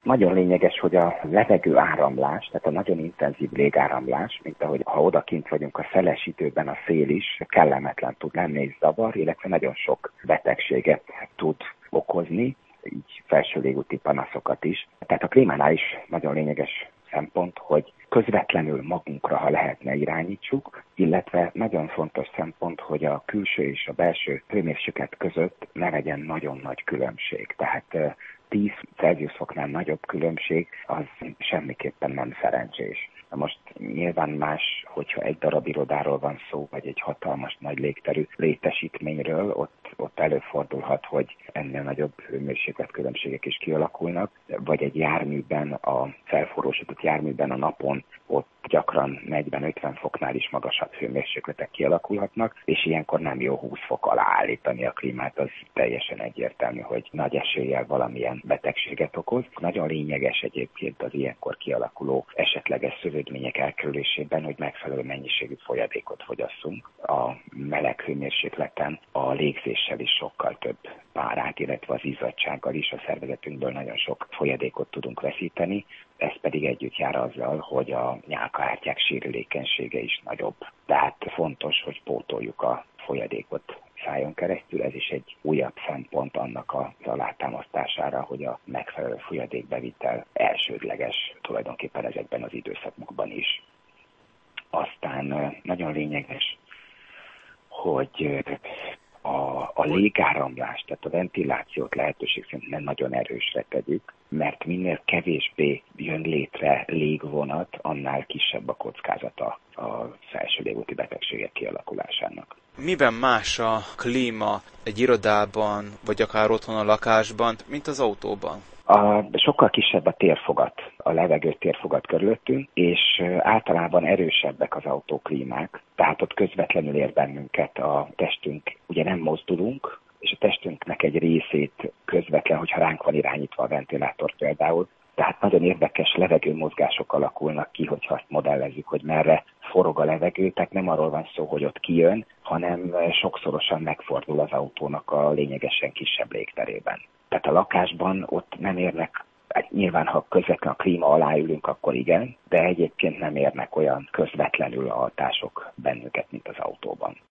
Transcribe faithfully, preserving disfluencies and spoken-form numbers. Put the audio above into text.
Nagyon lényeges, hogy a levegő áramlás, tehát a nagyon intenzív légáramlás, mint ahogy ha odakint vagyunk a szeles időben, a szél is kellemetlen tud lenni és zavar, illetve nagyon sok betegséget tud okozni, így felső légúti panaszokat is. Tehát a klímánál is nagyon lényeges szempont, hogy közvetlenül magunkra, ha lehetne, irányítsuk, illetve nagyon fontos szempont, hogy a külső és a belső hőmérséklet között ne legyen nagyon nagy különbség. Tehát tíz Celsius foknál nagyobb különbség az semmiképpen nem szerencsés. Na most nyilván más, hogyha egy darab irodáról van szó, vagy egy hatalmas nagy légterű létesítményről, ott, ott előfordulhat, hogy ennél nagyobb hőmérséklet különbségek is kialakulnak, vagy egy járműben, a felforrósított járműben a napon ott gyakran negyven-ötven foknál is magasabb hőmérsékletek kialakulhatnak, és ilyenkor nem jó húsz fok alá állítani a klímát, az teljesen egyértelmű, hogy nagy eséllyel valamilyen betegséget okoz. Nagyon lényeges egyébként az ilyenkor kialakuló esetleges szövődmények elkerülésében, hogy megfelelő mennyiségű folyadékot fogyasszunk. A meleg hőmérsékleten a légzéssel is sokkal több párát, illetve az izzadtsággal is a szervezetünkből nagyon sok folyadékot tudunk veszíteni, ez pedig együtt jár azzal, hogy a nyálkahártyák sérülékenysége is nagyobb. Tehát fontos, hogy pótoljuk a folyadékot szájon keresztül, ez is egy újabb szempont annak az alátámasztására, hogy a megfelelő folyadékbevitel elsődleges tulajdonképpen ezekben az időszakokban is. Aztán nagyon lényeges, hogy a, a légáramlást, tehát a ventilációt lehetőség szerint nem nagyon erősre tegyük, mert minél kevésbé jön létre légvonat, annál kisebb a kockázata a felső légúti betegségek kialakulásának. Miben más a klíma egy irodában, vagy akár otthon a lakásban, mint az autóban? A, sokkal kisebb a térfogat, a levegő térfogat körülöttünk, és általában erősebbek az autóklímák, tehát ott közvetlenül ér bennünket a testünk, ugye nem mozdulunk, és a testünknek egy részét közvetlen, hogyha ránk van irányítva a ventilátor például, tehát nagyon érdekes levegőmozgások alakulnak ki, hogyha azt modellezzük, hogy merre forog a levegő, tehát nem arról van szó, hogy ott kijön, hanem sokszorosan megfordul az autónak a lényegesen kisebb légterében. Tehát a lakásban ott nem érnek, nyilván ha közvetlen a klíma alá ülünk, akkor igen, de egyébként nem érnek olyan közvetlenül a hatások bennünket, mint az autóban.